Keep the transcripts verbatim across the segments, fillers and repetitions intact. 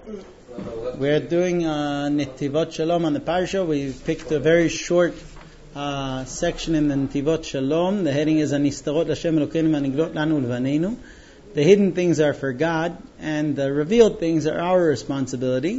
We're doing uh, Netivot Shalom on the Parsha. We picked a very short uh, section in the Netivot Shalom. The heading is Anistarot Hashem Elokeinu V'Aniglot Lanu L'Vaneinu. The hidden things are for God, and the revealed things are our responsibility.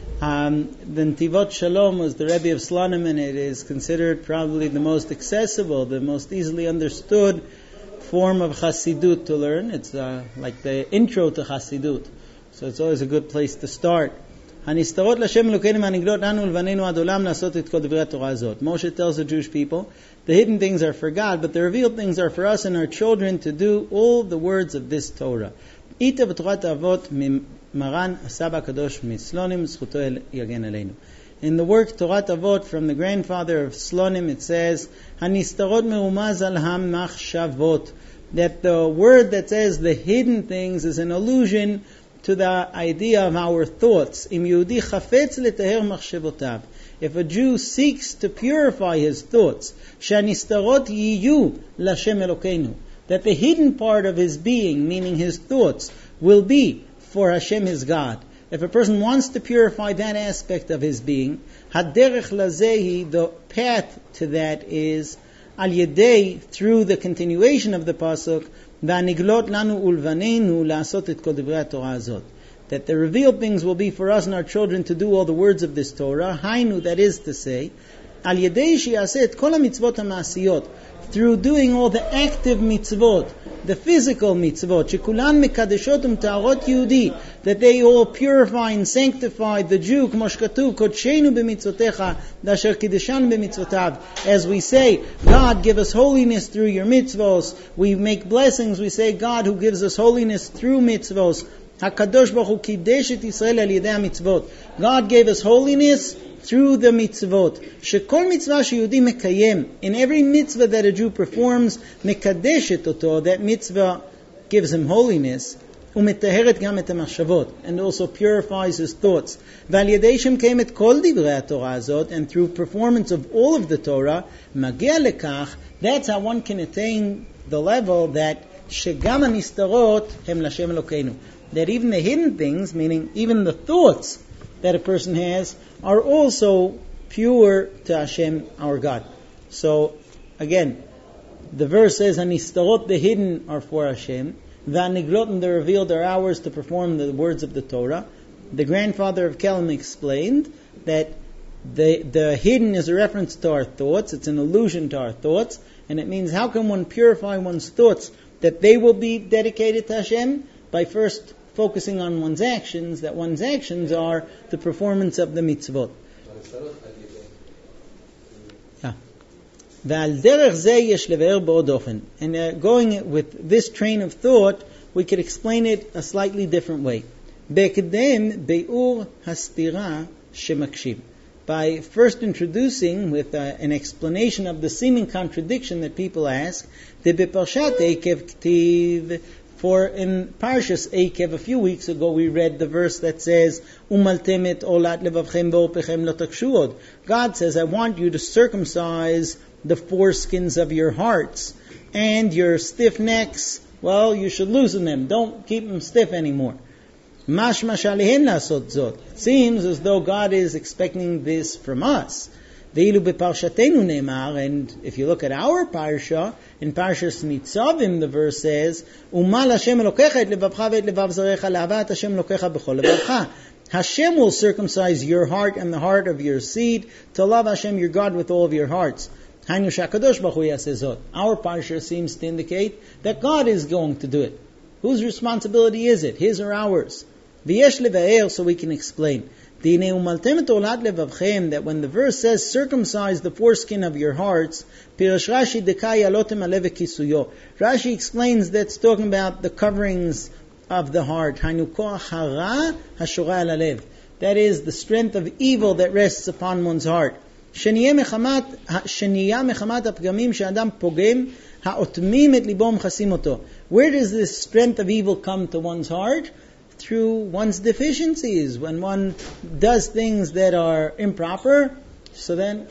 Um, the Netivot Shalom was the Rebbe of Slonim, and it is considered probably the most accessible, the most easily understood form of Chassidut to learn. It's uh, like the intro to Chassidut. So it's always a good place to start. Hanistarot l'Hashem Elokeinu v'Aniglot lanu l'vaneinu ad olam la'asot et kol divrei Torah azot. Moshe tells the Jewish people, the hidden things are for God, but the revealed things are for us and our children to do all the words of this Torah. Ita v'torat avot mimaran Asaba Kadosh mislonim zchuto yagen aleinu. In the work Torat Avot from the grandfather of Slonim, it says, Hanistarot me'umaz al ha-machshavot, that the word that says the hidden things is an allusion to the idea of our thoughts. Im Yehudi chafetz letaher machshevotav. If a Jew seeks to purify his thoughts, shanistarot yiyu l'Hashem Elokeinu, that the hidden part of his being, meaning his thoughts, will be for Hashem his God. If a person wants to purify that aspect of his being, haderech lazehi, the path to that is al yedei, through the continuation of the pasuk, v'aniglot lanu ulvaneinu la'asot et kol divrei Torah azot, that the revealed things will be for us and our children to do all the words of this Torah. Hainu, that is to say, al yedei she'aseh et kol hamitzvot ha'ma'asiyot, through doing all the active mitzvot, the physical mitzvot, shekulan mekadeshot umta'arot Yehudi, that they all purify and sanctify the Jew, k'mo shekatuv, kodshenu b'mitzvotecha, dasher kideshan b'mitzvotav. As we say, God, give us holiness through your mitzvos. We make blessings, we say, God who gives us holiness through mitzvos. HaKadosh Baruch Hu kidesh et Yisrael al yedei mitzvot. God gave us holiness through the mitzvot. Shekol mitzvah sheyehudi mekayem, in every mitzvah that a Jew performs, mekadeshet oto, that mitzvah gives him holiness, umetaheret gam et hamachshavot, and also purifies his thoughts. V'al yedei shemkayem et kol divrei Torah azot, and through performance of all of the Torah, magia lekach, that's how one can attain the level that shegam hanistarot hem l'Hashem Elokeinu, that even the hidden things, meaning even the thoughts that a person has, are also pure to Hashem, our God. So, again, the verse says, Hanistarot, the hidden are for Hashem, V'aniglot, the revealed are ours to perform the words of the Torah. The grandfather of Kelm explained that the, the hidden is a reference to our thoughts, it's an allusion to our thoughts, and it means how can one purify one's thoughts that they will be dedicated to Hashem? By first focusing on one's actions, that one's actions are the performance of the mitzvot. Yeah. And uh, going with this train of thought, we could explain it a slightly different way. By first introducing with uh, an explanation of the seeming contradiction that people ask, for in Parshas Eikev, a few weeks ago, we read the verse that says, "Umaltem et olat levavchem be'orpechem lo takshu od." God says, "I want you to circumcise the foreskins of your hearts, and your stiff necks, well, you should loosen them. Don't keep them stiff anymore." Mashma shalehem lasot zot. It seems as though God is expecting this from us. Ve'ilu beparshatenu ne'emar, and if you look at our parsha, in Parshas Nitzavim, the verse says, "Umal Hashem elokecha et levavcha ve'et levav zarecha la'avat Hashem elokecha b'chol levavcha." Hashem will circumcise your heart and the heart of your seed to love Hashem your God with all of your hearts. Hainu shakadosh baruch hu yaseh zot. Our parsha seems to indicate that God is going to do it. Whose responsibility is it? His or ours? V'yesh levaer, so we can explain. That when the verse says circumcise the foreskin of your hearts, Rashi explains that's talking about the coverings of the heart. That is the strength of evil that rests upon one's heart. Where does this strength of evil come to one's heart? Through one's deficiencies. When one does things that are improper, so then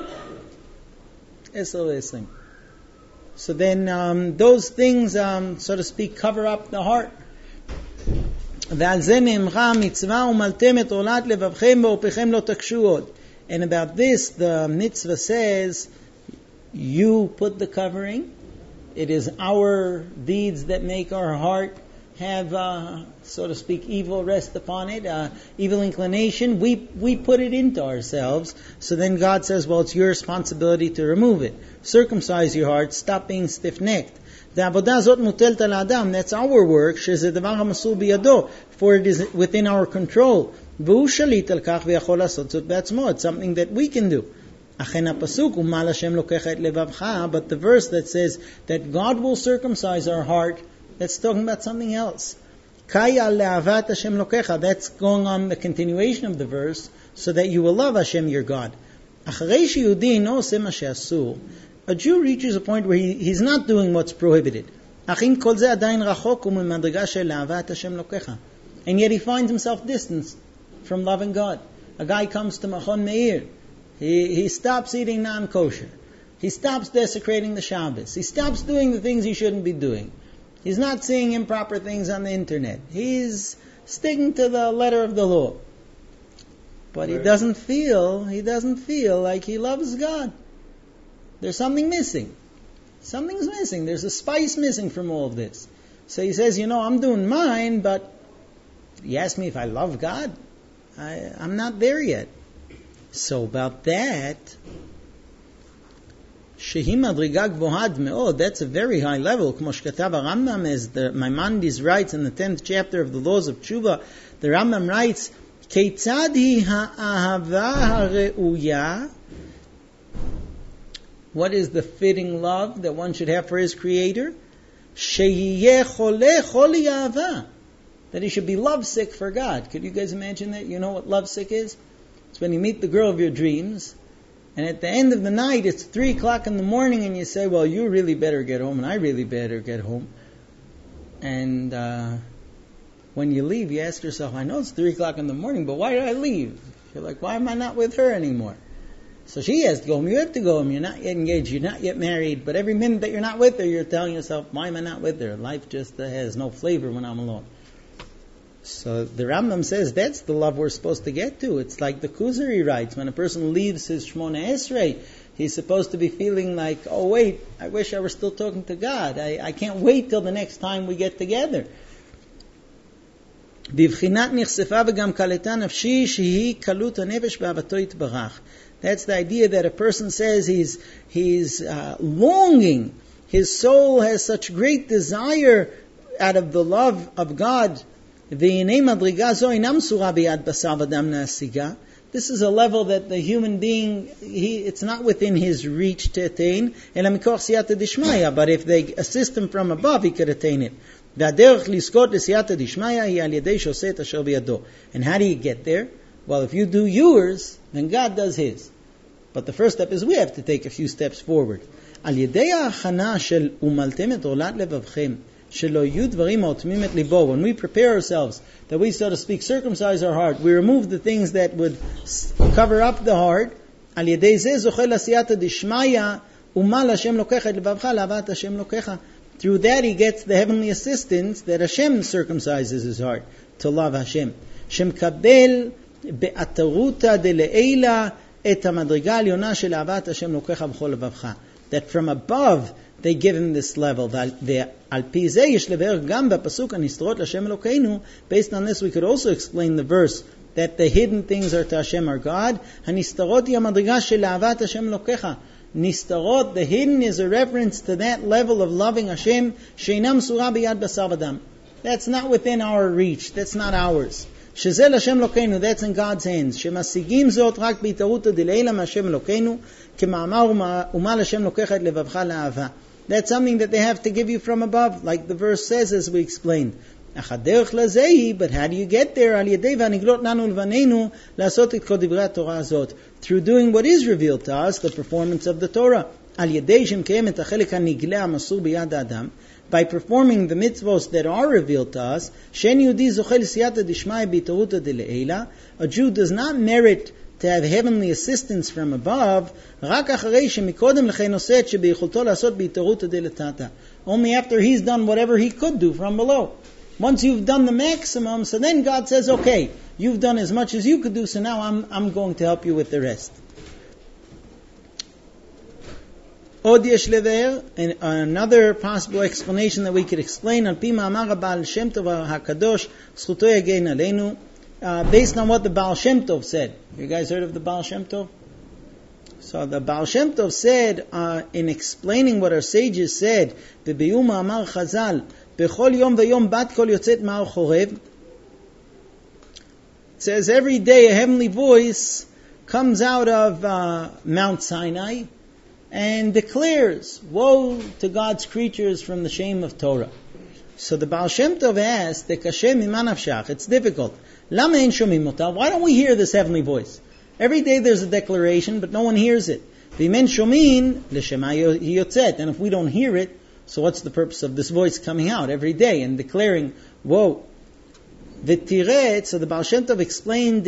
so then um, those things, um, so to speak, cover up the heart. ועל זה נאמרה מצווה ומלתם את עולת לבבכם ועורפכם לא תקשו עוד. And about this, the mitzvah says, you put the covering. It is our deeds that make our heart have, uh, so to speak, evil rest upon it, uh, evil inclination. We we put it into ourselves. So then God says, well, it's your responsibility to remove it. Circumcise your heart. Stop being stiff-necked. העבודה הזאת מוטלת על האדם. That's our work. שזה דבר המסור בידו. For it is within our control. והוא שליט על כך ויכול לעשות זאת בעצמו. It's something that we can do. אכן הפסוק, ומעל השם לוקח את לבבך, but the verse that says that God will circumcise our heart, that's talking about something else. Kaya le'avat Hashem lokecha. That's going on the continuation of the verse, so that you will love Hashem your God. Acharei sheyehudi no oseh ma she'asur. A Jew reaches a point where he, he's not doing what's prohibited. Achin kol ze adayin rachok u'mimadriga shel le'avat Hashem lokecha. And yet he finds himself distanced from loving God. A guy comes to Machon Meir. He, he stops eating non-kosher. He stops desecrating the Shabbos. He stops doing the things he shouldn't be doing. He's not seeing improper things on the internet. He's sticking to the letter of the law. But he doesn't feel, he doesn't feel like he loves God. There's something missing. Something's missing. There's a spice missing from all of this. So he says, you know, I'm doing mine, but you ask me if I love God? I, I'm not there yet. So about that, shehi madriga gvohad meod, that's a very high level. Kmo shkatav Rambam, as the Maimonides writes in the tenth chapter of the Laws of Tshuva, the Rambam writes, Keitzad hi ha'ahava ha'reuya. What is the fitting love that one should have for his Creator? Sheyiyeh choleh choli ahava. That he should be lovesick for God. Could you guys imagine that? You know what lovesick is? It's when you meet the girl of your dreams, and at the end of the night, it's three o'clock in the morning, and you say, well, you really better get home, and I really better get home. And uh, when you leave, you ask yourself, I know it's three o'clock in the morning, but why did I leave? You're like, why am I not with her anymore? So she has to go home, you have to go home, you're not yet engaged, you're not yet married, but every minute that you're not with her, you're telling yourself, why am I not with her? Life just uh, has no flavor when I'm alone. So the Rambam says that's the love we're supposed to get to. It's like the Kuzari writes, when a person leaves his Shmona Esrei, he's supposed to be feeling like, oh wait, I wish I were still talking to God. I, I can't wait till the next time we get together. That's the idea that a person says he's he's uh, longing. His soul has such great desire out of the love of God. This is a level that the human being, he, it's not within his reach to attain. But if they assist him from above, he could attain it. And how do you get there? Well, if you do yours, then God does His. But the first step is we have to take a few steps forward. When we prepare ourselves, that we, so to speak, circumcise our heart, we remove the things that would cover up the heart. Through that he gets the heavenly assistance that Hashem circumcises his heart to love Hashem. Shemkabel be'ataruta dele'ela et hamadriga alyona shel ahavat Hashem lokecha b'chol levavcha. That from above they give him this level. Based on this we could also explain the verse that the hidden things are to Hashem our God. Nistarot, the hidden, is a reference to that level of loving Hashem. That's not within our reach. That's not ours. That's in God's hands. That's something that they have to give you from above, like the verse says, as we explained. But how do you get there? Through doing what is revealed to us, the performance of the Torah. By performing the mitzvos that are revealed to us, a Jew does not merit to have heavenly assistance from above, only after he's done whatever he could do from below. Once you've done the maximum, so then God says, okay, you've done as much as you could do, so now I'm, I'm going to help you with the rest. Od yesh lever, and another possible explanation that we could explain, al pi ma'amar HaBaal Shem Tov HaKadosh, zchuto yagein aleinu, uh, based on what the Baal Shem Tov said. You guys heard of the Baal Shem Tov? So the Baal Shem Tov said, uh, in explaining what our sages said, be'biyu ma'amar Chazal, bechol yom v'yom bat kol yotzet ma'ar chorev, it says every day a heavenly voice comes out of uh, Mount Sinai and declares, woe to God's creatures from the shame of Torah. So the Baal Shem Tov asked, it's difficult. Why don't we hear this heavenly voice? Every day there's a declaration, but no one hears it. And if we don't hear it, so what's the purpose of this voice coming out every day and declaring, woe? So the Baal Shem Tov explained,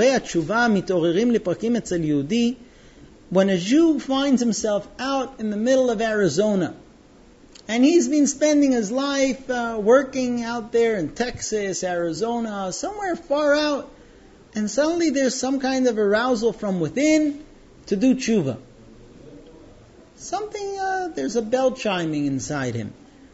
when a Jew finds himself out in the middle of Arizona, and he's been spending his life uh, working out there in Texas, Arizona, somewhere far out, and suddenly there's some kind of arousal from within to do tshuva. Something, uh, there's a bell chiming inside him.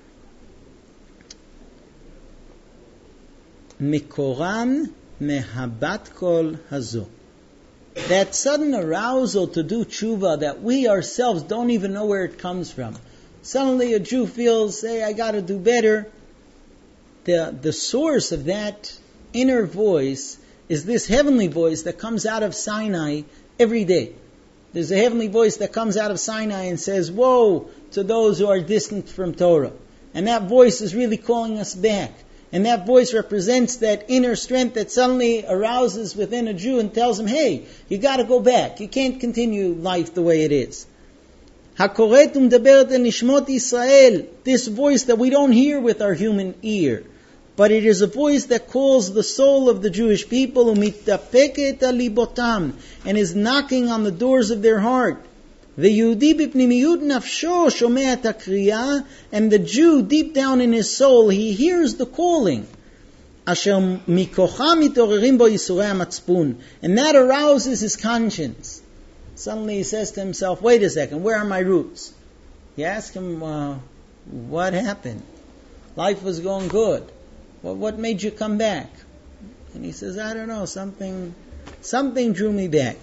Mikoran mehabat kol hazo. That sudden arousal to do tshuva that we ourselves don't even know where it comes from. Suddenly a Jew feels, hey, I got to do better. The, the source of that inner voice is this heavenly voice that comes out of Sinai every day. There's a heavenly voice that comes out of Sinai and says, woe to those who are distant from Torah. And that voice is really calling us back. And that voice represents that inner strength that suddenly arouses within a Jew and tells him, hey, you got to go back. You can't continue life the way it is. HaKoret u'medaberet el nishmot Yisrael. This voice that we don't hear with our human ear. But it is a voice that calls the soul of the Jewish people, u'mitapeket al libotam, and is knocking on the doors of their heart. Ve'yehudi b'pnimiyut nafsho shomeh et hakriya, and the Jew deep down in his soul, he hears the calling. Asher mikocha mitorerim bo yisurei hamatzpun, and that arouses his conscience. Suddenly he says to himself, wait a second, where are my roots? You ask him, uh, what happened? Life was going good. Well, what made you come back? And he says, I don't know, something, something drew me back.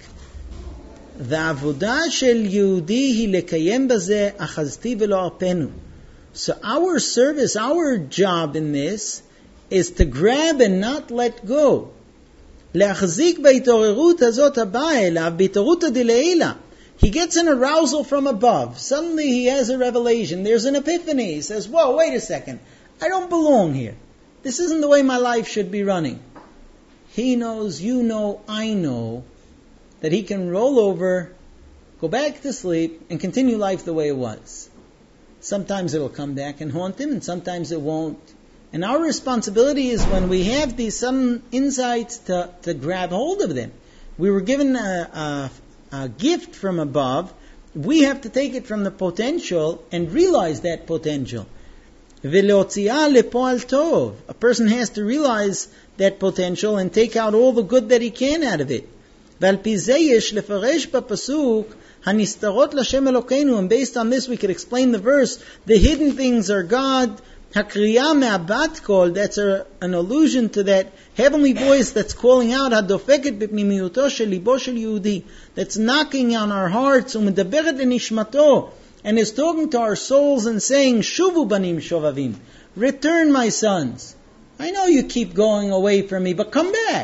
והעבודה של יהודי היא לקיים בזה אחזתי ולא ארפנו. So our service, our job in this is to grab and not let go. להחזיק בהתעוררות הזאת הבאה אליו, בהתעוררות דלעילה. He gets an arousal from above. Suddenly he has a revelation. There's an epiphany. He says, whoa, wait a second. I don't belong here. This isn't the way my life should be running. He knows, you know, I know, that he can roll over, go back to sleep, and continue life the way it was. Sometimes it'll come back and haunt him, and sometimes it won't. And our responsibility is when we have these sudden insights to, to grab hold of them. We were given a, a, a gift from above. We have to take it from the potential and realize that potential. Ve'leotziah lepoal tov. A person has to realize that potential and take out all the good that he can out of it. ועל פי זה יש לפרש בפסוק הנסתרות לשם אלוקינו, and based on this we could explain the verse, the hidden things are God, הקריאה מהבת קול, that's a, an allusion to that heavenly voice that's calling out, הדופקת בפנימיותו של ליבו של יהודי, that's knocking on our hearts, ומדברת לנשמתו, and is talking to our souls and saying, שובו בנים שובבים, return my sons. I know you keep going away from me, but come back.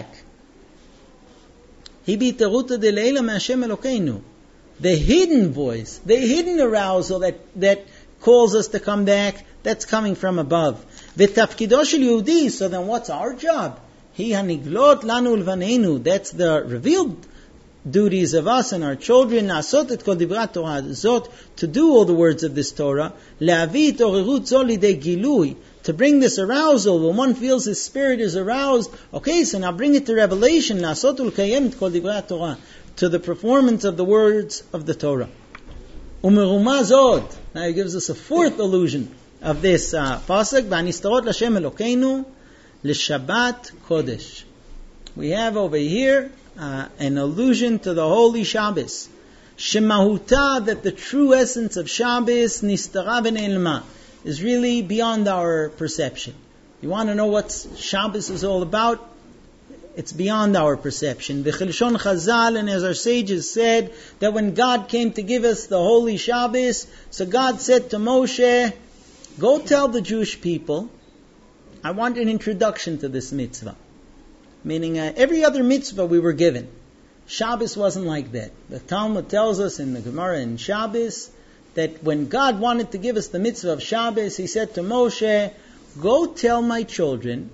The hidden voice, the hidden arousal that, that calls us to come back, that's coming from above. So then what's our job? That's the revealed duties of us and our children, to do all the words of this Torah, to bring this arousal. When one feels his spirit is aroused, okay, so now bring it to revelation, to the performance of the words of the Torah. Now he gives us a fourth allusion of this uh, pasuk, v'anistarot l'Hashem Elokeinu, L'Shabbat Kodesh. We have over here uh, an allusion to the Holy Shabbos. Shemahuta, that the true essence of Shabbos, nistara v'ne'elma, is really beyond our perception. You want to know what Shabbos is all about? It's beyond our perception. V'chilshon Chazal, and as our sages said, that when God came to give us the Holy Shabbos, so God said to Moshe, go tell the Jewish people, I want an introduction to this mitzvah. Meaning uh, every other mitzvah we were given. Shabbos wasn't like that. The Talmud tells us in the Gemara in Shabbos that when God wanted to give us the mitzvah of Shabbos, He said to Moshe, go tell my children,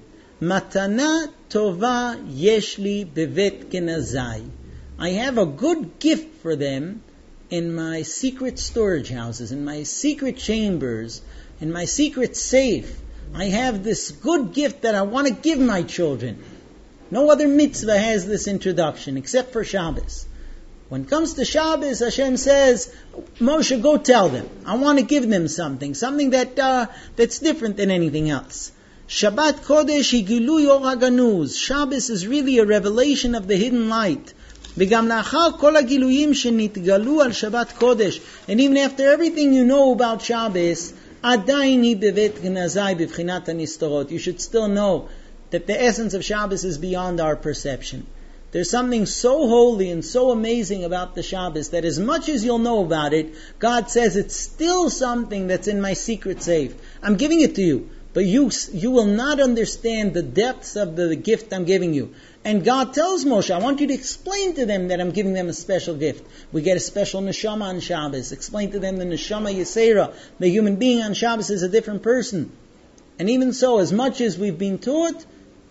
Matana tova yeshli bevet genazai. I have a good gift for them in my secret storage houses, in my secret chambers, in my secret safe. I have this good gift that I want to give my children. No other mitzvah has this introduction except for Shabbos. When it comes to Shabbos, Hashem says, Moshe, go tell them. I want to give them something, something that uh, that's different than anything else. Shabbat Kodesh Higilui Or HaGanuz. Shabbos is really a revelation of the hidden light. וגם לאחר כל הגילויים שנתגלו על שבת קודש, and even after everything you know about Shabbos, עדיין היא בבית גנזי בבחינת הנסתרות. You should still know that the essence of Shabbos is beyond our perception. There's something so holy and so amazing about the Shabbos that as much as you'll know about it, God says it's still something that's in my secret safe. I'm giving it to you, but you you will not understand the depths of the gift I'm giving you. And God tells Moshe, I want you to explain to them that I'm giving them a special gift. We get a special neshama on Shabbos. Explain to them the neshama Yisera. The human being on Shabbos is a different person. And even so, as much as we've been taught,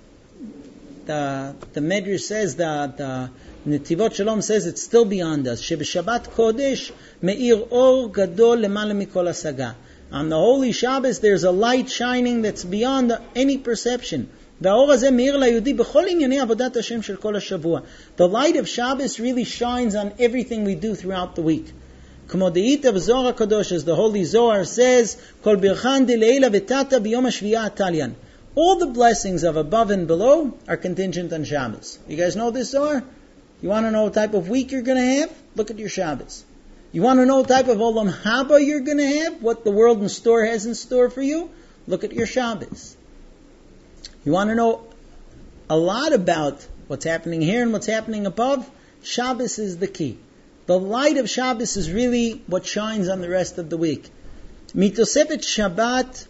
the the Medrash says that the Netivot Shalom says it's still beyond us. Sheb'Shabbat Kodesh me'ir or gadol lemala mikol hasaga. On the Holy Shabbos, there's a light shining that's beyond any perception. The light of Shabbos really shines on everything we do throughout the week. As the Holy Zohar says, all the blessings of above and below are contingent on Shabbos. You guys know this Zohar? You want to know what type of week you're going to have? Look at your Shabbos. You want to know what type of Olam Haba you're going to have? What the world in store has in store for you? Look at your Shabbos. You want to know a lot about what's happening here and what's happening above? Shabbos is the key. The light of Shabbos is really what shines on the rest of the week. Mitosefet Shabbat,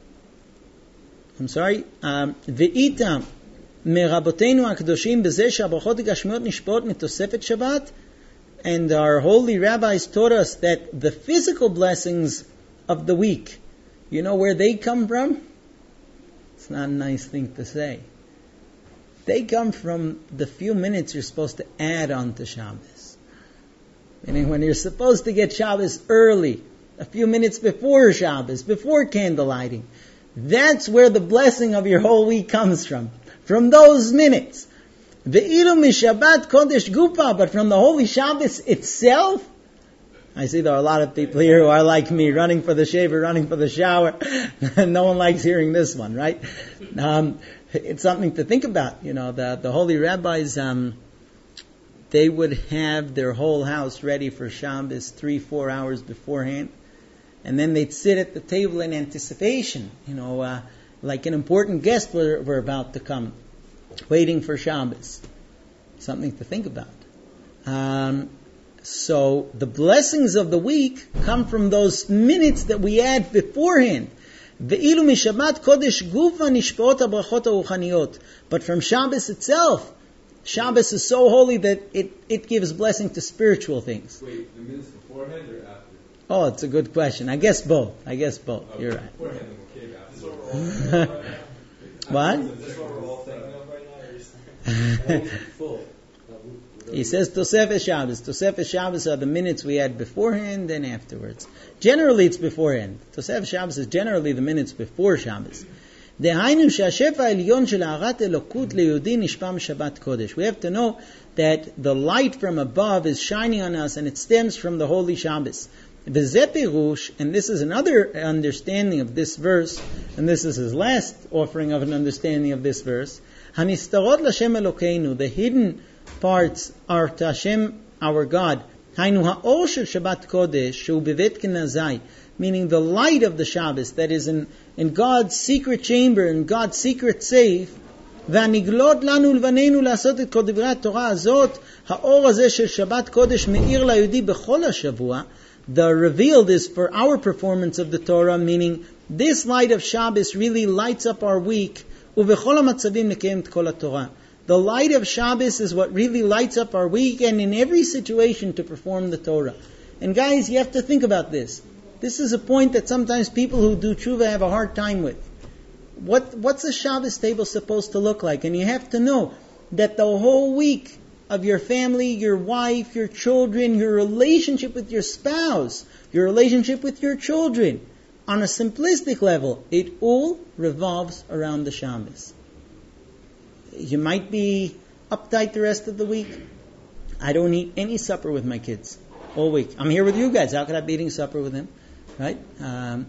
I'm sorry, Ve'ita merabotenu akdoshim bezeh she'abrachot gashmiot nishpot mitosefet Shabbat. And our holy rabbis taught us that the physical blessings of the week, you know where they come from? It's not a nice thing to say. They come from the few minutes you're supposed to add on to Shabbos. Meaning when you're supposed to get Shabbos early, a few minutes before Shabbos, before candle lighting, that's where the blessing of your whole week comes from. From those minutes. Ve'ilu mishabat kodesh gupa, but from the Holy Shabbos itself, I see there are a lot of people here who are like me, running for the shaver, running for the shower. No one likes hearing this one, right? Um, it's something to think about. You know, the, the holy rabbis, um, they would have their whole house ready for Shabbos three, four hours beforehand. And then they'd sit at the table in anticipation, you know, uh, like an important guest were, were about to come, waiting for Shabbos. Something to think about. Um, So the blessings of the week come from those minutes that we add beforehand. Ve'ilu mishabat kodesh gufa nishpot habrachot haruchaniyot. But from Shabbos itself, Shabbos is so holy that it, it gives blessing to spiritual things. Wait, the minutes beforehand or after? Oh, it's a good question. I guess both. I guess both. Okay. You're right. Beforehand, okay, after. What? Is this what we're all thinking of right now? Full. He says Tosefes Shabbos. Tosefes Shabbos are the minutes we add beforehand and afterwards. Generally it's beforehand. Tosefes Shabbos is generally the minutes before Shabbos. דהיינו שהשפע העליון של הארת אלוקות ליהודי נשפע משבת קודש. We have to know that the light from above is shining on us and it stems from the holy Shabbos. V'zepirush, and this is another understanding of this verse, and this is his last offering of an understanding of this verse. Hanistarot l'Hashem Elokeinu, the hidden parts are to Hashem, our God. Hainu ha'or shel Shabbat Kodesh, shu bevet kenazai, meaning the light of the Shabbos that is in, in God's secret chamber, in God's secret safe. והנגלות לנו לבנינו לעשות את כל דברי התורה הזאת, האור הזה של שבת קודש מאיר ליהודי בכל השבוע. The revealed is for our performance of the Torah, meaning this light of Shabbos really lights up our week. ובכל המצבים נקיים את כל התורה. The light of Shabbos is what really lights up our week, and in every situation to perform the Torah. And guys, you have to think about this. This is a point that sometimes people who do tshuva have a hard time with. What what's a Shabbos table supposed to look like? And you have to know that the whole week of your family, your wife, your children, your relationship with your spouse, your relationship with your children, on a simplistic level, it all revolves around the Shabbos. You might be uptight the rest of the week. I don't eat any supper with my kids all week. I'm here with you guys. How could I be eating supper with them? Right? Um,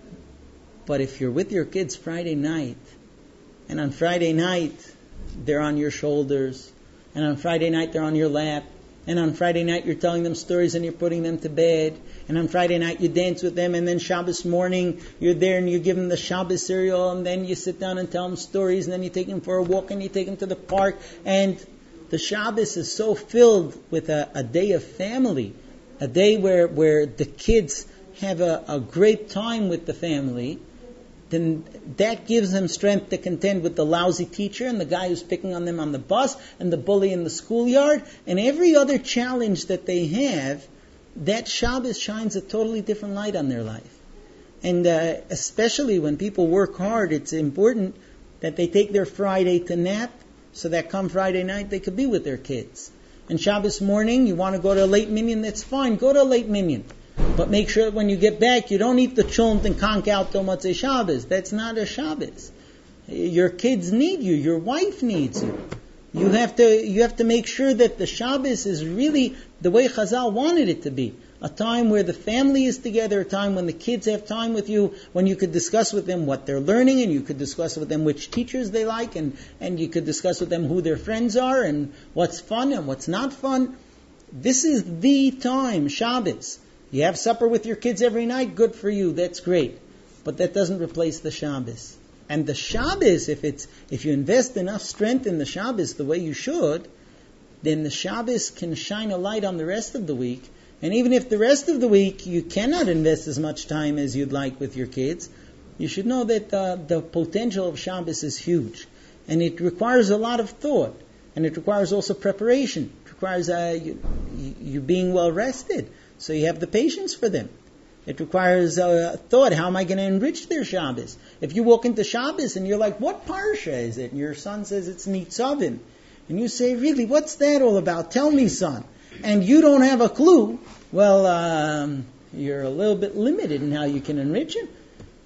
But if you're with your kids Friday night, and on Friday night they're on your shoulders, and on Friday night they're on your lap, and on Friday night you're telling them stories and you're putting them to bed, and on Friday night you dance with them, and then Shabbos morning you're there and you give them the Shabbos cereal, and then you sit down and tell them stories, and then you take them for a walk and you take them to the park, and the Shabbos is so filled with a, a day of family, a day where, where the kids have a, a great time with the family. Then that gives them strength to contend with the lousy teacher and the guy who's picking on them on the bus and the bully in the schoolyard and every other challenge that they have. That Shabbos shines a totally different light on their life. And uh, especially when people work hard, it's important that they take their Friday to nap so that come Friday night they could be with their kids. And Shabbos morning, you want to go to a late minyan, that's fine, go to a late minyan. But make sure that when you get back, you don't eat the cholent and conk out till Motzei Shabbos. That's not a Shabbos. Your kids need you. Your wife needs you. You have to you have to make sure that the Shabbos is really the way Chazal wanted it to be. A time where the family is together, a time when the kids have time with you, when you could discuss with them what they're learning, and you could discuss with them which teachers they like, and, and you could discuss with them who their friends are, and what's fun and what's not fun. This is the time, Shabbos. You have supper with your kids every night, good for you, that's great. But that doesn't replace the Shabbos. And the Shabbos, if it's if you invest enough strength in the Shabbos the way you should, then the Shabbos can shine a light on the rest of the week. And even if the rest of the week you cannot invest as much time as you'd like with your kids, you should know that uh, the potential of Shabbos is huge. And it requires a lot of thought. And it requires also preparation. It requires uh, you, you being well rested. So you have the patience for them. It requires uh, thought. How am I going to enrich their Shabbos? If you walk into Shabbos and you're like, what parsha is it? And your son says it's Nitzavim. And you say, really, what's that all about? Tell me, son. And you don't have a clue. Well, um, you're a little bit limited in how you can enrich him.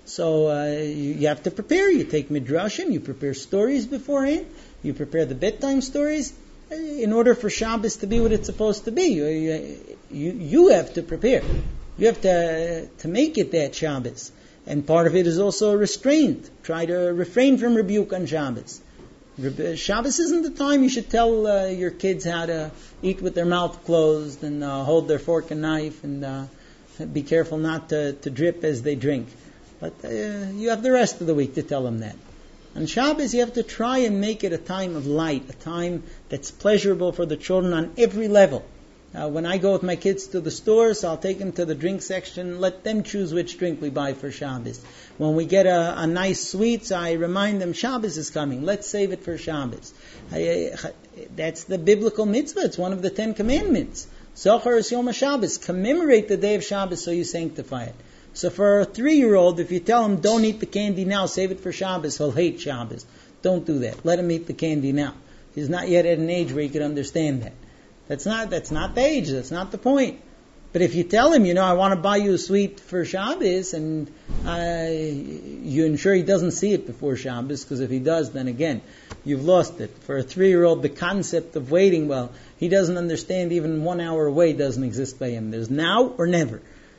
So uh, you, you have to prepare. You take midrashim. You prepare stories beforehand. You prepare the bedtime stories. In order for Shabbos to be what it's supposed to be, you, you, you have to prepare. You have to to make it that Shabbos. And part of it is also restraint. Try to refrain from rebuke on Shabbos. Shabbos isn't the time you should tell uh, your kids how to eat with their mouth closed and uh, hold their fork and knife and uh, be careful not to, to drip as they drink. But uh, you have the rest of the week to tell them that. On Shabbos, you have to try and make it a time of light, a time that's pleasurable for the children on every level. Uh, when I go with my kids to the stores, I'll take them to the drink section, let them choose which drink we buy for Shabbos. When we get a, a nice sweets, I remind them Shabbos is coming. Let's save it for Shabbos. I, I, that's the biblical mitzvah. It's one of the Ten Commandments. Zochar es Yom HaShabbos. Commemorate the day of Shabbos so you sanctify it. So for a three-year-old, if you tell him, don't eat the candy now, save it for Shabbos, he'll hate Shabbos. Don't do that. Let him eat the candy now. He's not yet at an age where he can understand that. That's not that's not the age. That's not the point. But if you tell him, you know, I want to buy you a sweet for Shabbos, and uh, you ensure he doesn't see it before Shabbos, because if he does, then again, you've lost it. For a three-year-old, the concept of waiting, well, he doesn't understand even one hour away doesn't exist by him. There's now or never.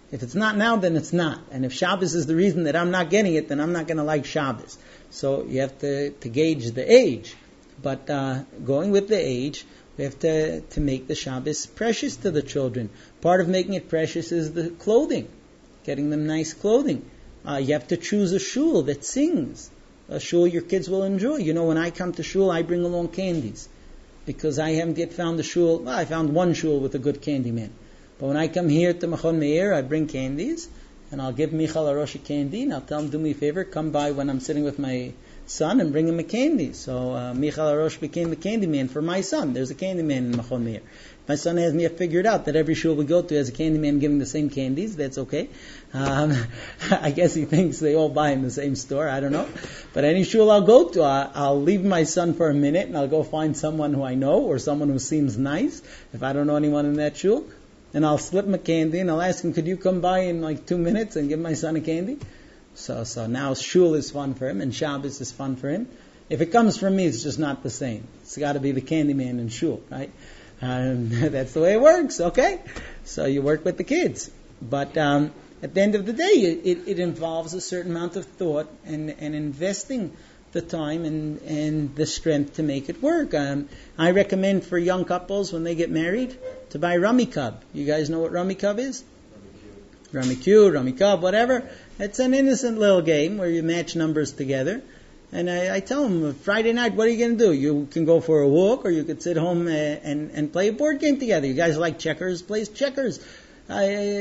If it's not now, then it's not. And if Shabbos is the reason that I'm not getting it, then I'm not going to like Shabbos. So you have to, to gauge the age. But uh, going with the age, we have to, to make the Shabbos precious to the children. Part of making it precious is the clothing, getting them nice clothing. Uh, you have to choose a shul that sings, a shul your kids will enjoy. You know, when I come to shul, I bring along candies, because I haven't yet found a shul. Well, I found one shul with a good candy man. But when I come here to Machon Meir, I bring candies, and I'll give Michal Arosh a candy, and I'll tell him, do me a favor, come by when I'm sitting with my son and bring him a candy. So uh, Michal Arosh became the candy man for my son. There's a candy man in Machon Meir. My son has me figured out that every shul we go to has a candy man giving the same candies. That's okay. Um, I guess he thinks they all buy in the same store. I don't know. But any shul I'll go to, I, I'll leave my son for a minute and I'll go find someone who I know or someone who seems nice, if I don't know anyone in that shul. And I'll slip him a candy and I'll ask him, could you come by in like two minutes and give my son a candy? So so now shul is fun for him and Shabbos is fun for him. If it comes from me, it's just not the same. It's got to be the candy man in shul, right? Um, that's the way it works, okay? So you work with the kids. But um, at the end of the day, it, it involves a certain amount of thought and, and investing the time and, and the strength to make it work. Um, I recommend for young couples when they get married to buy Rummy Cub. You guys know what Rummy Cub is? Rummy Q, Rummy Cub, whatever. It's an innocent little game where you match numbers together. And I, I tell them, Friday night, what are you going to do? You can go for a walk, or you could sit home uh, and, and play a board game together. You guys like checkers? Play checkers. Uh,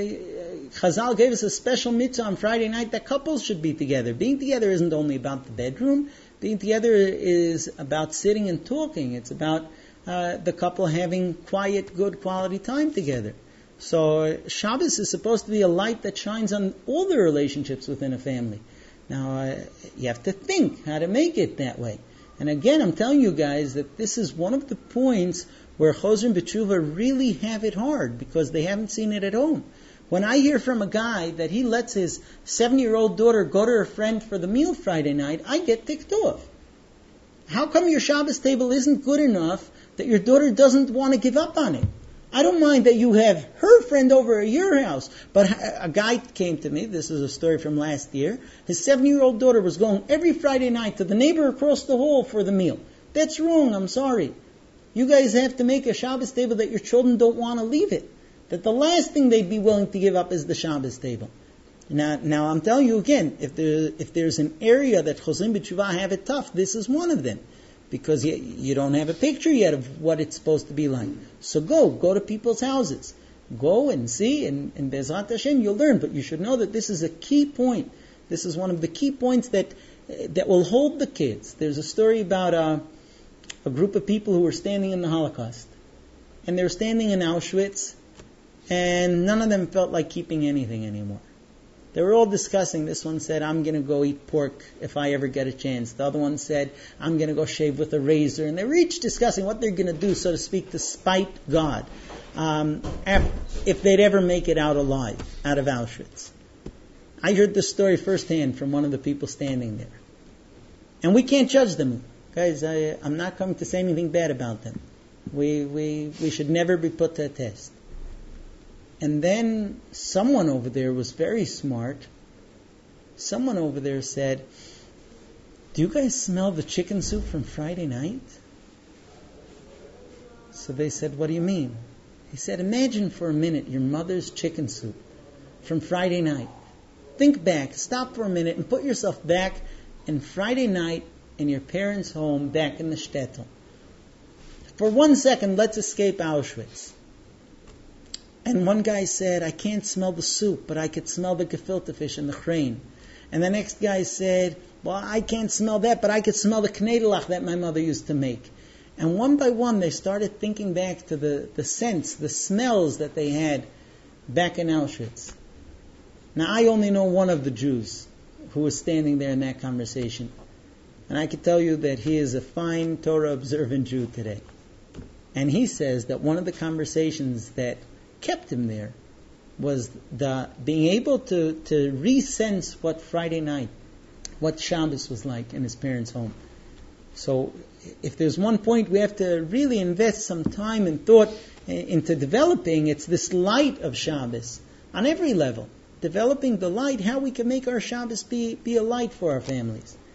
Chazal gave us a special mitzvah on Friday night that couples should be together. Being together isn't only about the bedroom. Being together is about sitting and talking. It's about uh, the couple having quiet, good quality time together. So Shabbos is supposed to be a light that shines on all the relationships within a family. Now, uh, you have to think how to make it that way. And again, I'm telling you guys that this is one of the points where Chozrim B'Tshuva really have it hard, because they haven't seen it at home. When I hear from a guy that he lets his seven-year-old daughter go to her friend for the meal Friday night, I get ticked off. How come your Shabbos table isn't good enough that your daughter doesn't want to give up on it? I don't mind that you have her friend over at your house, but a guy came to me, this is a story from last year, his seven-year-old daughter was going every Friday night to the neighbor across the hall for the meal. That's wrong, I'm sorry. You guys have to make a Shabbos table that your children don't want to leave it. That the last thing they'd be willing to give up is the Shabbos table. Now, now I'm telling you again, if there, if there's an area that Chozrim B'Tshuva have it tough, this is one of them. Because you, you don't have a picture yet of what it's supposed to be like. So go, go to people's houses. Go and see, and, and Be'ezrat Hashem, you'll learn. But you should know that this is a key point. This is one of the key points that that will hold the kids. There's a story about a, a group of people who were standing in the Holocaust. And they were standing in Auschwitz, and none of them felt like keeping anything anymore. They were all discussing. This one said, I'm going to go eat pork if I ever get a chance. The other one said, I'm going to go shave with a razor. And they were each discussing what they're going to do, so to speak, to spite God, um, if they'd ever make it out alive, out of Auschwitz. I heard this story firsthand from one of the people standing there. And we can't judge them. Guys, I, I'm not coming to say anything bad about them. We, we, we should never be put to a test. And then someone over there was very smart. Someone over there said, do you guys smell the chicken soup from Friday night? So they said, what do you mean? He said, imagine for a minute your mother's chicken soup from Friday night. Think back, stop for a minute and put yourself back in Friday night in your parents' home back in the shtetl. For one second, let's escape Auschwitz. And one guy said, I can't smell the soup, but I could smell the gefilte fish and the crane. And the next guy said, well, I can't smell that, but I could smell the knedelach that my mother used to make. And one by one, they started thinking back to the, the scents, the smells that they had back in Auschwitz. Now, I only know one of the Jews who was standing there in that conversation. And I can tell you that he is a fine Torah-observant Jew today. And he says that one of the conversations that kept him there was the being able to, to re-sense what Friday night, what Shabbos was like in his parents' home. So if there's one point we have to really invest some time and thought into developing, it's this light of Shabbos on every level. developing the light, how we can make our Shabbos be, be a light for our families.